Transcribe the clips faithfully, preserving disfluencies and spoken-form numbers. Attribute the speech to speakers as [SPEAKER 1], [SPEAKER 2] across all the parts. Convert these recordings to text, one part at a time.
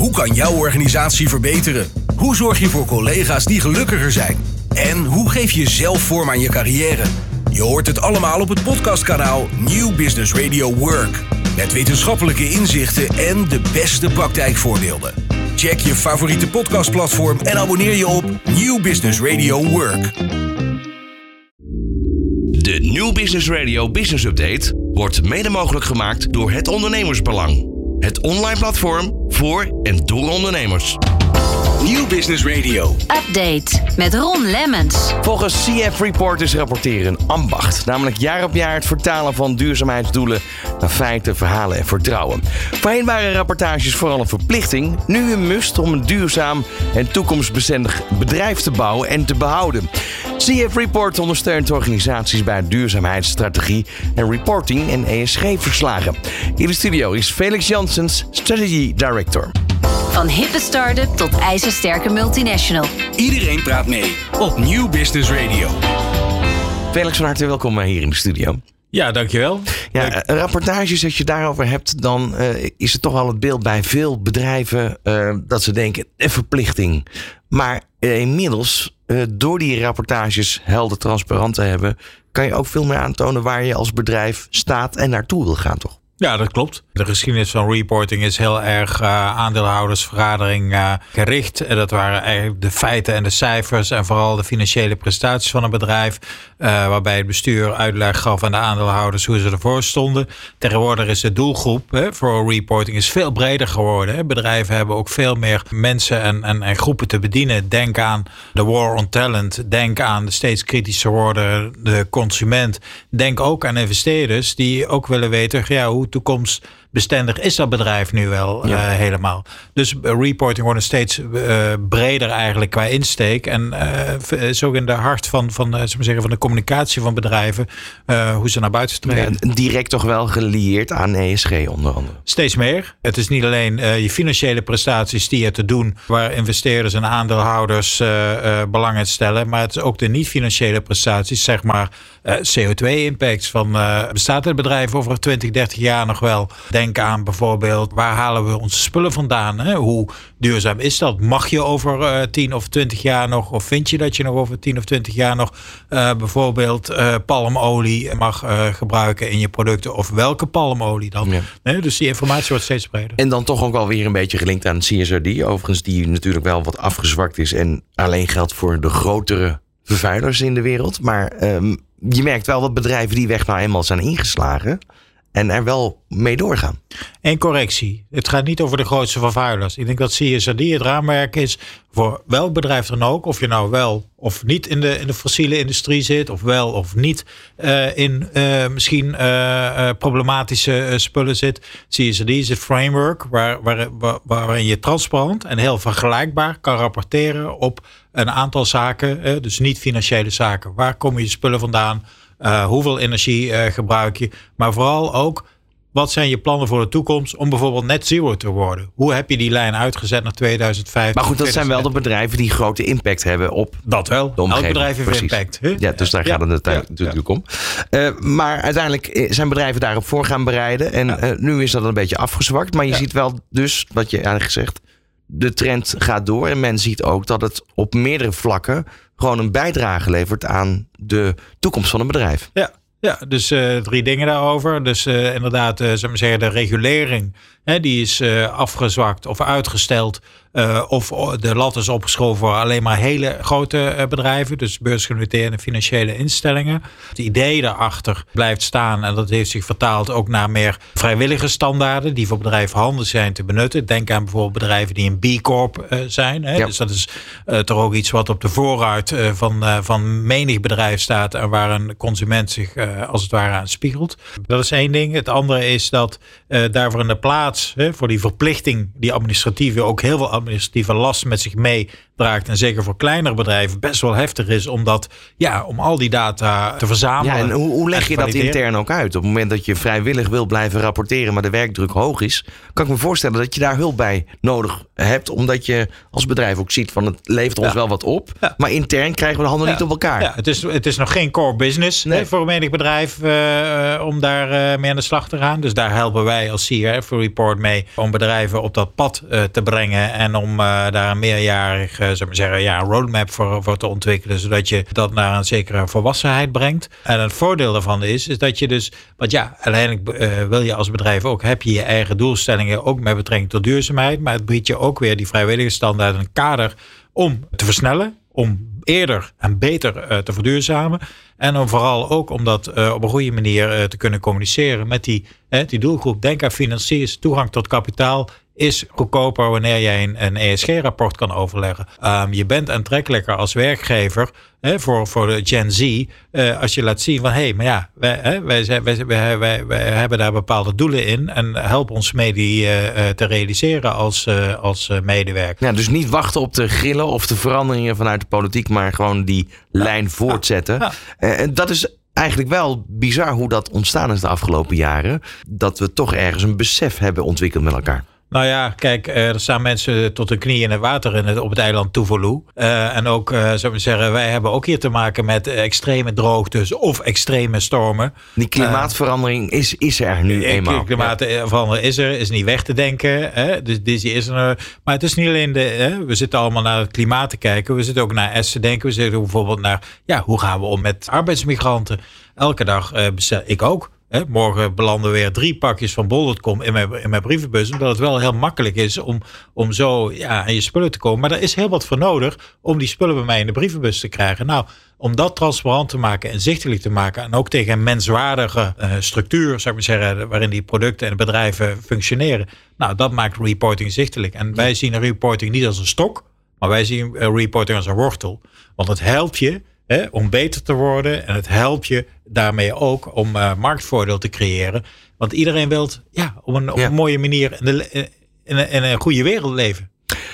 [SPEAKER 1] Hoe kan jouw organisatie verbeteren? Hoe zorg je voor collega's die gelukkiger zijn? En hoe geef je zelf vorm aan je carrière? Je hoort het allemaal op het podcastkanaal New Business Radio Work. Met wetenschappelijke inzichten en de beste praktijkvoorbeelden. Check je favoriete podcastplatform en abonneer je op New Business Radio Work.
[SPEAKER 2] De New Business Radio Business Update wordt mede mogelijk gemaakt door Het Ondernemersbelang. Het online platform voor en door ondernemers.
[SPEAKER 1] New Business Radio
[SPEAKER 3] Update met Ron Lemmens.
[SPEAKER 2] Volgens C F Report is rapporteren een ambacht. Namelijk jaar op jaar het vertalen van duurzaamheidsdoelen naar feiten, verhalen en vertrouwen. Voorheen waren rapportages vooral een verplichting. Nu een must om een duurzaam en toekomstbestendig bedrijf te bouwen en te behouden. C F Report ondersteunt organisaties bij duurzaamheidsstrategie en reporting en E S G-verslagen. In de studio is Felix Janssens, Strategy Director.
[SPEAKER 3] Van hippe start-up tot ijzersterke multinational.
[SPEAKER 1] Iedereen praat mee op New Business Radio.
[SPEAKER 2] Felix, van harte welkom hier in de studio.
[SPEAKER 4] Ja, dankjewel.
[SPEAKER 2] Ja, rapportages, als je daarover hebt, dan uh, is het toch wel het beeld bij veel bedrijven uh, dat ze denken, een verplichting. Maar uh, inmiddels, uh, door die rapportages helder transparant te hebben, kan je ook veel meer aantonen waar je als bedrijf staat en naartoe wil gaan, toch?
[SPEAKER 4] Ja, dat klopt. De geschiedenis van reporting is heel erg uh, aandeelhoudersvergadering uh, gericht. En dat waren eigenlijk de feiten en de cijfers en vooral de financiële prestaties van een bedrijf. Uh, waarbij het bestuur uitleg gaf aan de aandeelhouders hoe ze ervoor stonden. Tegenwoordig is de doelgroep hè, voor reporting is veel breder geworden. Hè. Bedrijven hebben ook veel meer mensen en, en, en groepen te bedienen. Denk aan de war on talent. Denk aan de steeds kritischer wordende consument. Denk ook aan investeerders die ook willen weten, ja, hoe toekomstbestendig is dat bedrijf nu wel ja. uh, helemaal. Dus uh, reporting wordt steeds uh, breder eigenlijk qua insteek. En uh, is ook in de hart van, van, uh, zullen we zeggen, van de communicatie van bedrijven. Uh, hoe ze naar buiten treden.
[SPEAKER 2] Ja, direct toch wel gelieerd aan E S G onder andere.
[SPEAKER 4] Steeds meer. Het is niet alleen uh, je financiële prestaties die je te doen, waar investeerders en aandeelhouders uh, uh, belang in stellen. Maar het is ook de niet-financiële prestaties, zeg maar uh, C O twee impacts van uh, bestaat het bedrijf over twintig, dertig jaar nog wel. Denk aan bijvoorbeeld, waar halen we onze spullen vandaan? Hè? Hoe duurzaam is dat? Mag je over uh, tien of twintig jaar nog, of vind je dat je nog over tien of twintig jaar nog uh, bijvoorbeeld uh, palmolie mag uh, gebruiken in je producten? Of welke palmolie dan? Ja. Nee, dus die informatie wordt steeds breder.
[SPEAKER 2] En dan toch ook wel weer een beetje gelinkt aan C S R D. Overigens die natuurlijk wel wat afgezwakt is en alleen geldt voor de grotere vervuilers in de wereld. Maar um, je merkt wel dat bedrijven die weg nou eenmaal zijn ingeslagen en er wel mee doorgaan.
[SPEAKER 4] En correctie. Het gaat niet over de grootste vervuilers. Ik denk dat C S R D het raamwerk is voor welk bedrijf dan ook. Of je nou wel of niet in de, in de fossiele industrie zit. Of wel of niet uh, in uh, misschien uh, uh, problematische uh, spullen zit. C S R D is een framework waar, waar, waar, waarin je transparant en heel vergelijkbaar kan rapporteren op een aantal zaken. Uh, dus niet financiële zaken. Waar komen je spullen vandaan? Uh, hoeveel energie uh, gebruik je? Maar vooral ook, wat zijn je plannen voor de toekomst om bijvoorbeeld net zero te worden? Hoe heb je die lijn uitgezet naar tweeduizend vijftig?
[SPEAKER 2] Maar goed, dat zijn wel de bedrijven die grote impact hebben op
[SPEAKER 4] dat wel.
[SPEAKER 2] de omgeving.
[SPEAKER 4] Elk bedrijf heeft
[SPEAKER 2] Precies.
[SPEAKER 4] impact. Hè?
[SPEAKER 2] Ja, dus daar ja, gaat het natuurlijk, ja, natuurlijk ja. om. Uh, maar uiteindelijk zijn bedrijven daarop voor gaan bereiden. En ja. uh, nu is dat een beetje afgezwakt. Maar je ja. ziet wel dus, wat je eigenlijk zegt, de trend gaat door. En men ziet ook dat het op meerdere vlakken gewoon een bijdrage levert aan de toekomst van een bedrijf.
[SPEAKER 4] Ja. Ja, dus uh, drie dingen daarover. Dus uh, inderdaad, uh, zullen we zeggen, de regulering, hè, die is uh, afgezwakt of uitgesteld. Uh, of de lat is opgeschoven voor alleen maar hele grote uh, bedrijven. Dus beursgenoteerde financiële instellingen. Het idee daarachter blijft staan. En dat heeft zich vertaald ook naar meer vrijwillige standaarden. Die voor bedrijven handig zijn te benutten. Denk aan bijvoorbeeld bedrijven die een B Corp uh, zijn. Hè. Ja. Dus dat is uh, toch ook iets wat op de vooruit uh, van, uh, van menig bedrijf staat. En waar een consument zich uh, als het ware aan spiegelt. Dat is één ding. Het andere is dat uh, daarvoor in de plaats, hè, voor die verplichting, die administratieve, ook heel veel administratieve last met zich mee draagt. En zeker voor kleinere bedrijven best wel heftig is. Omdat, ja, om al die data te verzamelen.
[SPEAKER 2] Ja, en hoe, hoe leg je dat intern ook uit? Op het moment dat je vrijwillig wil blijven rapporteren, maar de werkdruk hoog is, kan ik me voorstellen dat je daar hulp bij nodig hebt. Omdat je als bedrijf ook ziet van het levert ons ja. wel wat op. Ja. Maar intern krijgen we de handen ja. niet op elkaar.
[SPEAKER 4] Ja, het is, het is nog geen core business nee. hè, voor een menig bedrijf uh, om daar uh, mee aan de slag te gaan. Dus daar helpen wij als C R F Report mee om bedrijven op dat pad uh, te brengen. En om uh, daar een meerjarig uh, zeg maar zeggen, ja, roadmap voor, voor te ontwikkelen. Zodat je dat naar een zekere volwassenheid brengt. En het voordeel daarvan is, is dat je dus, want ja, uiteindelijk uh, wil je als bedrijf ook, heb je je eigen doelstellingen ook met betrekking tot duurzaamheid. Maar het biedt je ook weer die vrijwillige standaard een kader om te versnellen. Om eerder en beter uh, te verduurzamen. En om vooral ook om dat uh, op een goede manier uh, te kunnen communiceren met die, uh, die doelgroep. Denk aan financiers, toegang tot kapitaal is goedkoper wanneer jij een, een E S G-rapport kan overleggen. Um, je bent aantrekkelijker als werkgever hè, voor, voor de Gen Z. Uh, als je laat zien van, hé, hey, maar ja, wij, hè, wij, wij, wij, wij, wij hebben daar bepaalde doelen in. En help ons mee die uh, te realiseren als, uh, als uh, medewerker.
[SPEAKER 2] Ja, dus niet wachten op de grillen of de veranderingen vanuit de politiek, maar gewoon die ja. lijn voortzetten. Ja. Ja. Uh, en dat is eigenlijk wel bizar hoe dat ontstaan is de afgelopen jaren. Dat we toch ergens een besef hebben ontwikkeld met elkaar.
[SPEAKER 4] Nou ja, kijk, er staan mensen tot hun knieën in het water in het, op het eiland Tuvalu. Uh, en ook, uh, zou ik zeggen, wij hebben ook hier te maken met extreme droogtes of extreme stormen.
[SPEAKER 2] Die klimaatverandering is, is er nu uh, eenmaal.
[SPEAKER 4] Klimaatverandering is er, is niet weg te denken. Hè? Dus, dus die is er. Maar het is niet alleen de, hè? We zitten allemaal naar het klimaat te kijken. We zitten ook naar S te denken. We zitten bijvoorbeeld naar, ja, hoe gaan we om met arbeidsmigranten? Elke dag uh, bestel ik ook. He, morgen belanden weer drie pakjes van bol punt com in mijn, in mijn brievenbus. Omdat het wel heel makkelijk is om, om zo ja, aan je spullen te komen. Maar er is heel wat voor nodig om die spullen bij mij in de brievenbus te krijgen. Nou, om dat transparant te maken en zichtelijk te maken. En ook tegen een menswaardige uh, structuur, zou ik maar zeggen, waarin die producten en bedrijven functioneren. Nou, dat maakt reporting zichtelijk. En wij zien reporting niet als een stok, maar wij zien reporting als een wortel. Want het helpt je Hè, om beter te worden. En het helpt je daarmee ook om uh, marktvoordeel te creëren. Want iedereen wil ja, op, een, op ja. een mooie manier in, de, in, een, in een goede wereld leven.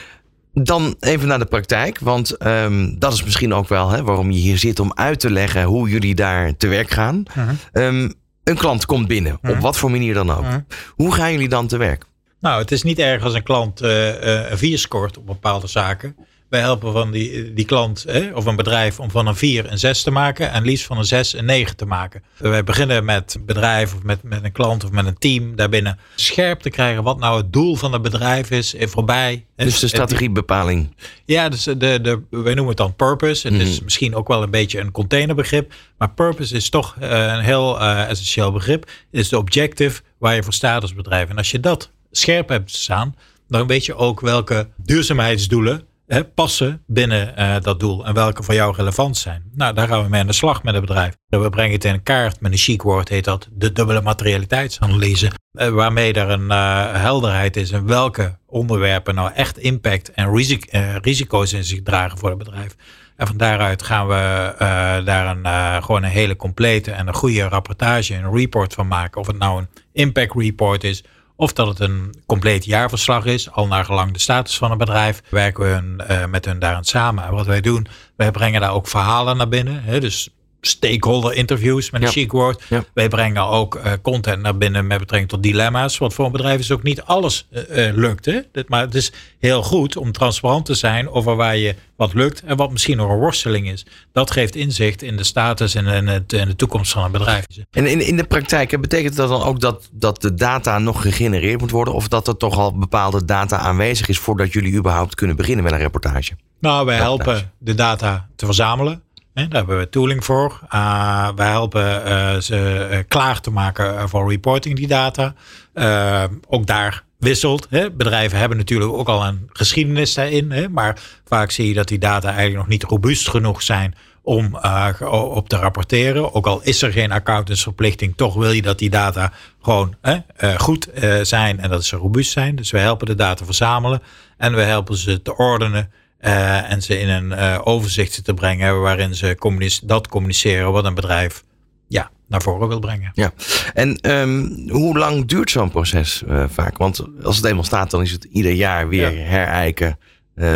[SPEAKER 2] Dan even naar de praktijk. Want um, dat is misschien ook wel hè, waarom je hier zit. Om uit te leggen hoe jullie daar te werk gaan. Uh-huh. Um, een klant komt binnen. Uh-huh. Op wat voor manier dan ook. Uh-huh. Hoe gaan jullie dan te werk?
[SPEAKER 4] Nou, het is niet erg als een klant uh, uh, een vier scoort op bepaalde zaken. Wij helpen van die, die klant hè, of een bedrijf om van een vier een zes te maken. En liefst van een zes een negen te maken. Wij beginnen met een bedrijf of met, met een klant of met een team daarbinnen scherp te krijgen wat nou het doel van het bedrijf is. En voorbij.
[SPEAKER 2] Dus de strategiebepaling.
[SPEAKER 4] Ja, dus de, de, wij noemen het dan purpose. Het mm. is misschien ook wel een beetje een containerbegrip. Maar purpose is toch uh, een heel uh, essentieel begrip. Het is de objective waar je voor staat als bedrijf. En als je dat scherp hebt staan, dan weet je ook welke duurzaamheidsdoelen He, passen binnen uh, dat doel en welke voor jou relevant zijn. Nou, daar gaan we mee aan de slag met het bedrijf. We brengen het in een kaart, met een chic woord heet dat de dubbele materialiteitsanalyse. Uh, waarmee er een uh, helderheid is in welke onderwerpen nou echt impact en risic- uh, risico's in zich dragen voor het bedrijf. En van daaruit gaan we uh, daar een, uh, gewoon een hele complete en een goede rapportage, een report van maken. Of het nou een impact report is, of dat het een compleet jaarverslag is, al naar gelang de status van een bedrijf. Werken we hun, uh, met hun daarin samen. En wat wij doen, wij brengen daar ook verhalen naar binnen. Hè, dus stakeholder interviews met een ja. chic woord. Ja. Wij brengen ook uh, content naar binnen met betrekking tot dilemma's. Want voor een bedrijf is ook niet alles uh, uh, lukt. Hè? Dit, maar het is heel goed om transparant te zijn over waar je wat lukt en wat misschien nog een worsteling is. Dat geeft inzicht in de status en, en, het, en de toekomst van een bedrijf.
[SPEAKER 2] En in, in de praktijk, betekent dat dan ook dat, dat de data nog gegenereerd moet worden? Of dat er toch al bepaalde data aanwezig is voordat jullie überhaupt kunnen beginnen met een reportage?
[SPEAKER 4] Nou, wij helpen de data te verzamelen. Daar hebben we tooling voor. Uh, wij helpen uh, ze uh, klaar te maken voor reporting, die data. Uh, ook daar wisselt. Hè. Bedrijven hebben natuurlijk ook al een geschiedenis daarin. Hè, maar vaak zie je dat die data eigenlijk nog niet robuust genoeg zijn om uh, op te rapporteren. Ook al is er geen accountantsverplichting, toch wil je dat die data gewoon hè, uh, goed uh, zijn en dat ze robuust zijn. Dus we helpen de data verzamelen en we helpen ze te ordenen. Uh, en ze in een uh, overzicht te brengen waarin ze communice- dat communiceren wat een bedrijf ja, naar voren wil brengen.
[SPEAKER 2] Ja. En um, hoe lang duurt zo'n proces uh, vaak? Want als het eenmaal staat, dan is het ieder jaar weer ja. herijken. Uh, ja.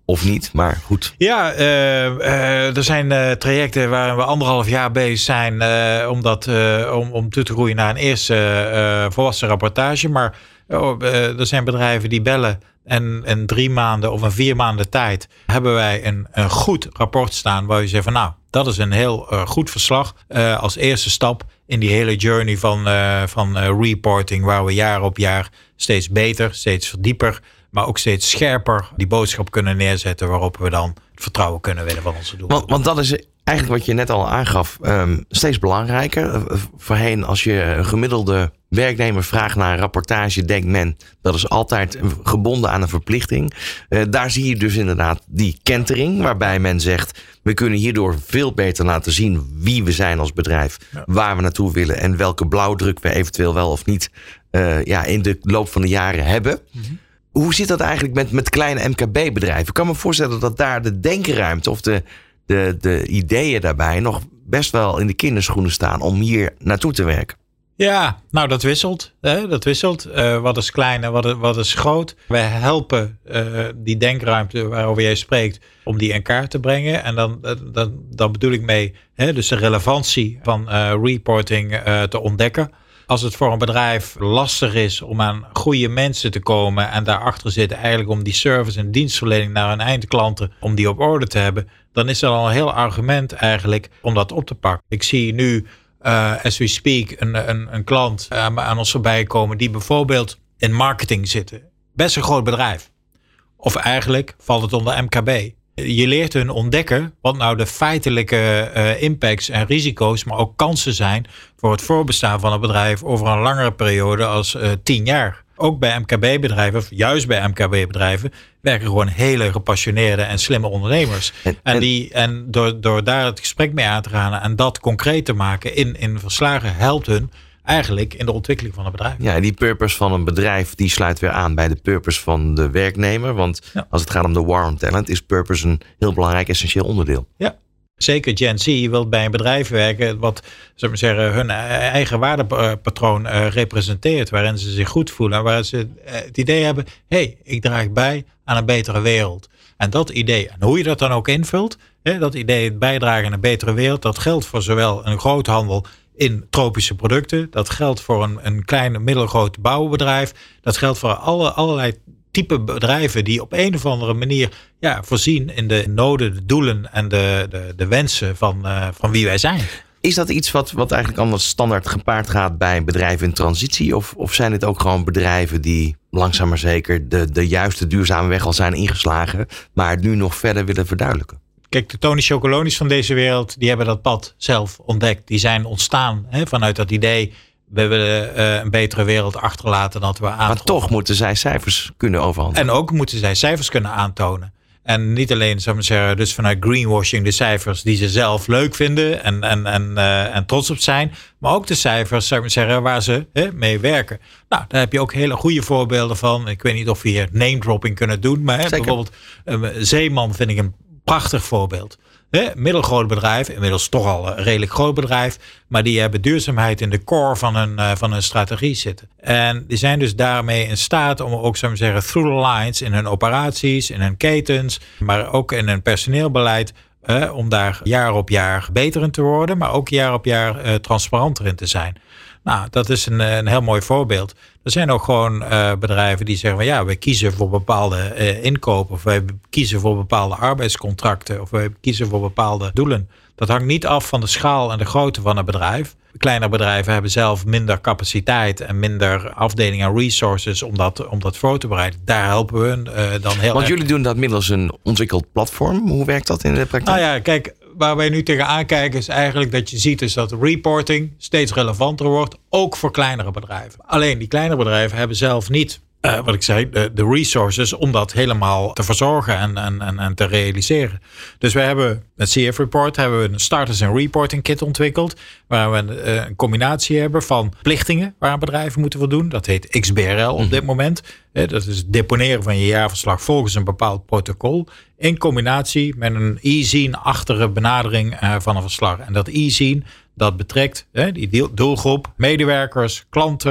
[SPEAKER 2] Of niet, maar goed.
[SPEAKER 4] Ja, uh, uh, er zijn uh, trajecten waar we anderhalf jaar bezig zijn uh, om, dat, uh, om, om toe te groeien naar een eerste uh, volwassen rapportage. Maar uh, uh, er zijn bedrijven die bellen en in drie maanden of een vier maanden tijd hebben wij een, een goed rapport staan waar je zegt van nou, dat is een heel uh, goed verslag uh, als eerste stap in die hele journey van, uh, van uh, reporting waar we jaar op jaar steeds beter, steeds verdieper, maar ook steeds scherper die boodschap kunnen neerzetten waarop we dan het vertrouwen kunnen winnen van onze doelen.
[SPEAKER 2] Want, want dat is eigenlijk wat je net al aangaf, um, steeds belangrijker. Voorheen als je een gemiddelde werknemer vraagt naar een rapportage, denkt men dat is altijd gebonden aan een verplichting. Uh, daar zie je dus inderdaad die kentering, waarbij men zegt we kunnen hierdoor veel beter laten zien wie we zijn als bedrijf, ja. waar we naartoe willen en welke blauwdruk we eventueel wel of niet uh, ja, in de loop van de jaren hebben. Mm-hmm. Hoe zit dat eigenlijk met, met kleine M K B-bedrijven? Ik kan me voorstellen dat daar de denkruimte of de, de, de ideeën daarbij nog best wel in de kinderschoenen staan om hier naartoe te werken.
[SPEAKER 4] Ja, nou dat wisselt. Hè? Dat wisselt. Uh, wat is klein en wat is, wat is groot. Wij helpen uh, die denkruimte waarover jij spreekt om die in kaart te brengen. En dan, dan, dan bedoel ik mee hè, dus de relevantie van uh, reporting uh, te ontdekken. Als het voor een bedrijf lastig is om aan goede mensen te komen en daarachter zitten eigenlijk om die service en dienstverlening naar hun eindklanten, om die op orde te hebben, dan is er al een heel argument eigenlijk om dat op te pakken. Ik zie nu, uh, as we speak, een, een, een klant uh, aan ons voorbij komen die bijvoorbeeld in marketing zitten. Best een groot bedrijf. Of eigenlijk valt het onder M K B. Je leert hun ontdekken wat nou de feitelijke uh, impacts en risico's, maar ook kansen zijn voor het voorbestaan van een bedrijf over een langere periode als uh, tien jaar. Ook bij M K B-bedrijven, of juist bij M K B-bedrijven, werken gewoon hele gepassioneerde en slimme ondernemers. En, en, en, die, en door, door daar het gesprek mee aan te gaan en dat concreet te maken in, in verslagen, helpt hun eigenlijk in de ontwikkeling van een bedrijf.
[SPEAKER 2] Ja, die purpose van een bedrijf die sluit weer aan bij de purpose van de werknemer. Want ja. als het gaat om de war on talent is purpose een heel belangrijk essentieel onderdeel.
[SPEAKER 4] Ja, zeker Gen Z wil bij een bedrijf werken wat zou ik maar zeggen, hun eigen waardepatroon uh, representeert. Waarin ze zich goed voelen en waar ze uh, het idee hebben, hé, hey, ik draag bij aan een betere wereld. En dat idee, en hoe je dat dan ook invult, hè, dat idee het bijdragen aan een betere wereld, dat geldt voor zowel een groothandel in tropische producten. Dat geldt voor een, een klein, middelgroot bouwbedrijf. Dat geldt voor alle, allerlei type bedrijven die op een of andere manier ja, voorzien in de noden, de doelen en de, de, de wensen van, uh, van wie wij zijn.
[SPEAKER 2] Is dat iets wat, wat eigenlijk anders standaard gepaard gaat bij bedrijven in transitie? Of, of zijn het ook gewoon bedrijven die langzaam maar zeker de, de juiste duurzame weg al zijn ingeslagen, maar het nu nog verder willen verduidelijken?
[SPEAKER 4] Kijk, de Tony Chocolonis van deze wereld, die hebben dat pad zelf ontdekt. Die zijn ontstaan hè, vanuit dat idee, we willen uh, een betere wereld achterlaten dan we aantroffen.
[SPEAKER 2] Maar toch moeten zij cijfers kunnen overhandigen.
[SPEAKER 4] En ook moeten zij cijfers kunnen aantonen. En niet alleen, zou ik maar zeggen, dus vanuit greenwashing de cijfers die ze zelf leuk vinden en, en, en, uh, en trots op zijn. Maar ook de cijfers, zou ik maar zeggen, waar ze hè, mee werken. Nou, daar heb je ook hele goede voorbeelden van. Ik weet niet of we hier name dropping kunnen doen. Maar hè, bijvoorbeeld uh, Zeeman vind ik een prachtig voorbeeld. He, middelgroot bedrijf, inmiddels toch al een redelijk groot bedrijf, maar die hebben duurzaamheid in de core van hun, uh, van hun strategie zitten. En die zijn dus daarmee in staat om ook, zou ik zeggen, through the lines in hun operaties, in hun ketens, maar ook in hun personeelbeleid, uh, om daar jaar op jaar beter in te worden, maar ook jaar op jaar uh, transparanter in te zijn. Nou, dat is een, een heel mooi voorbeeld. Er zijn ook gewoon uh, bedrijven die zeggen, ja, we kiezen voor bepaalde uh, inkopen, of wij kiezen voor bepaalde arbeidscontracten, of wij kiezen voor bepaalde doelen. Dat hangt niet af van de schaal en de grootte van een bedrijf. Kleinere bedrijven hebben zelf minder capaciteit en minder afdelingen en resources om dat, om dat voor te bereiden. Daar helpen we hun uh, dan heel
[SPEAKER 2] Want
[SPEAKER 4] erg.
[SPEAKER 2] Jullie doen dat middels een ontwikkeld platform. Hoe werkt dat in de praktijk?
[SPEAKER 4] Nou ja, kijk, waar wij nu tegenaan kijken is eigenlijk dat je ziet is dat reporting steeds relevanter wordt, ook voor kleinere bedrijven. Alleen die kleinere bedrijven hebben zelf niet, uh, wat ik zei, de, de resources om dat helemaal te verzorgen en, en, en, en te realiseren. Dus wij hebben met C F Report hebben we een Starters and Reporting Kit ontwikkeld, waar we een, een combinatie hebben van plichtingen waar bedrijven moeten voldoen. Dat heet X B R L op dit moment. Dat is het deponeren van je jaarverslag volgens een bepaald protocol. In combinatie met een e-zine-achtige benadering uh, van een verslag. En dat e-zine, dat betrekt hè, die doelgroep, medewerkers, klanten,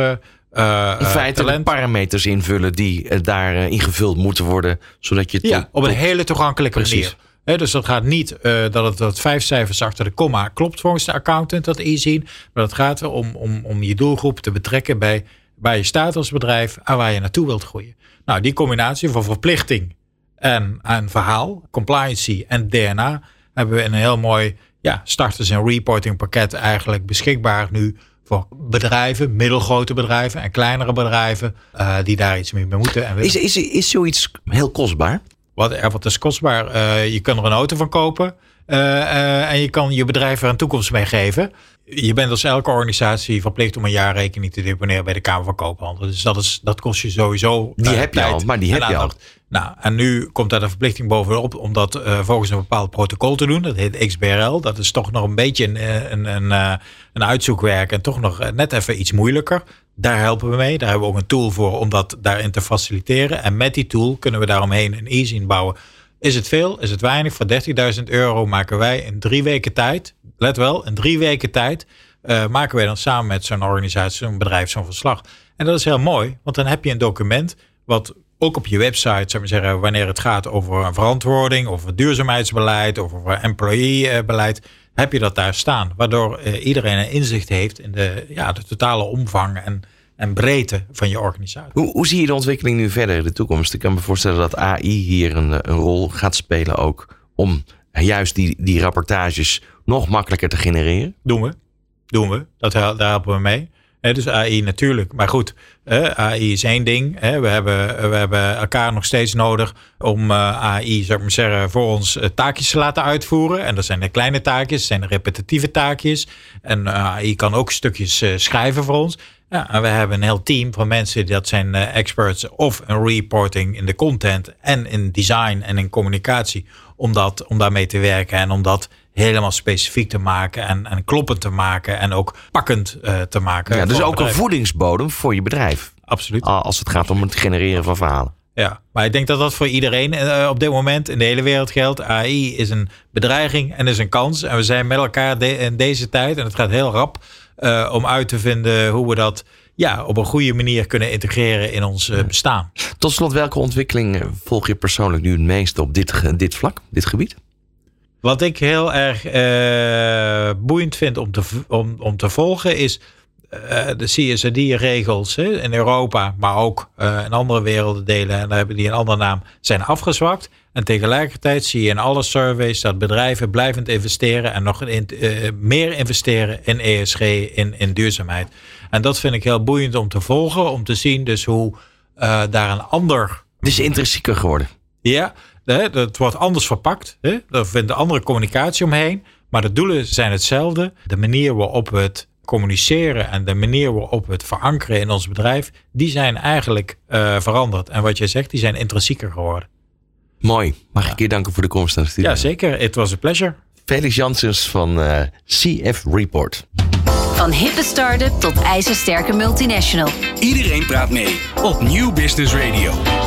[SPEAKER 2] Uh, in feite uh, de parameters invullen die uh, daar uh, ingevuld moeten worden, zodat je...
[SPEAKER 4] Ja,
[SPEAKER 2] tot,
[SPEAKER 4] op een
[SPEAKER 2] tot...
[SPEAKER 4] hele toegankelijke
[SPEAKER 2] Precies.
[SPEAKER 4] manier. He, dus dat gaat niet uh, dat het dat vijf cijfers achter de komma klopt volgens de accountant, dat e-zien. Maar het gaat erom om, om je doelgroep te betrekken bij waar je staat als bedrijf en waar je naartoe wilt groeien. Nou, die combinatie van verplichting en, en verhaal, compliancy en D N A, hebben we in een heel mooi ja, starters- en reporting pakket eigenlijk beschikbaar nu voor bedrijven, middelgrote bedrijven en kleinere bedrijven uh, die daar iets mee moeten. En willen.
[SPEAKER 2] Is, is, is zoiets heel kostbaar?
[SPEAKER 4] Wat, wat is kostbaar? Uh, je kan er een auto van kopen uh, uh, en je kan je bedrijf er een toekomst mee geven. Je bent als elke organisatie verplicht om een jaarrekening te deponeren bij de Kamer van Koophandel. Dus dat, is, dat kost je sowieso
[SPEAKER 2] Die uh, heb je al, maar die heb je al.
[SPEAKER 4] Nou, en nu komt daar de verplichting bovenop om dat uh, volgens een bepaald protocol te doen. Dat heet X B R L. Dat is toch nog een beetje een, een, een, een uitzoekwerk en toch nog net even iets moeilijker. Daar helpen we mee. Daar hebben we ook een tool voor om dat daarin te faciliteren. En met die tool kunnen we daaromheen een e-zien bouwen. Is het veel? Is het weinig? Voor dertigduizend euro maken wij in drie weken tijd, let wel, in drie weken tijd uh, maken wij dan samen met zo'n organisatie, zo'n bedrijf, zo'n verslag. En dat is heel mooi, want dan heb je een document wat ook op je website, zou ik zeggen, wanneer het gaat over een verantwoording, over duurzaamheidsbeleid, over employee-beleid, heb je dat daar staan. Waardoor uh, iedereen een inzicht heeft in de, ja, de totale omvang en, en breedte van je organisatie.
[SPEAKER 2] Hoe, hoe zie je de ontwikkeling nu verder in de toekomst? Ik kan me voorstellen dat A I hier een, een rol gaat spelen ook om juist die, die rapportages nog makkelijker te genereren.
[SPEAKER 4] Doen we. Doen we. Dat, daar helpen we mee. He, dus A I natuurlijk. Maar goed, eh, A I is één ding. He, we, hebben, we hebben elkaar nog steeds nodig om uh, A I, zou ik maar zeggen, voor ons uh, taakjes te laten uitvoeren. En dat zijn de kleine taakjes, dat zijn de repetitieve taakjes. En uh, A I kan ook stukjes uh, schrijven voor ons. Ja, en we hebben een heel team van mensen, dat zijn uh, experts of in reporting in de content en in design en in communicatie. Om, dat, om daarmee te werken en om dat helemaal specifiek te maken en, en kloppend te maken en ook pakkend uh, te maken.
[SPEAKER 2] Ja, dus ook een voedingsbodem voor je bedrijf.
[SPEAKER 4] Absoluut.
[SPEAKER 2] Als het gaat om het genereren van verhalen.
[SPEAKER 4] Ja, maar ik denk dat dat voor iedereen uh, op dit moment in de hele wereld geldt. A I is een bedreiging en is een kans. En we zijn met elkaar de, in deze tijd, en het gaat heel rap, uh, om uit te vinden hoe we dat ja, op een goede manier kunnen integreren in ons uh, bestaan.
[SPEAKER 2] Tot slot, welke ontwikkeling volg je persoonlijk nu het meeste op dit, dit vlak, dit gebied?
[SPEAKER 4] Wat ik heel erg uh, boeiend vind om te, om, om te volgen is uh, de C S R D-regels in Europa, maar ook uh, in andere werelddelen, en daar hebben die een andere naam, zijn afgezwakt. En tegelijkertijd zie je in alle surveys dat bedrijven blijvend investeren en nog in, uh, meer investeren in E S G, in, in duurzaamheid. En dat vind ik heel boeiend om te volgen, om te zien dus hoe uh, daar een ander...
[SPEAKER 2] Het is intrinsieker geworden.
[SPEAKER 4] Ja, het wordt anders verpakt. Er vindt een andere communicatie omheen. Maar de doelen zijn hetzelfde. De manier waarop we het communiceren en de manier waarop we het verankeren in ons bedrijf, die zijn eigenlijk uh, veranderd. En wat jij zegt, die zijn intrinsieker geworden.
[SPEAKER 2] Mooi. Mag ik je danken voor de komst naar de studio?
[SPEAKER 4] Ja, zeker. It was a pleasure.
[SPEAKER 2] Felix Janssens van uh, C F Report.
[SPEAKER 3] Van hippe start-up tot ijzersterke multinational.
[SPEAKER 1] Iedereen praat mee op Nieuw Business Radio.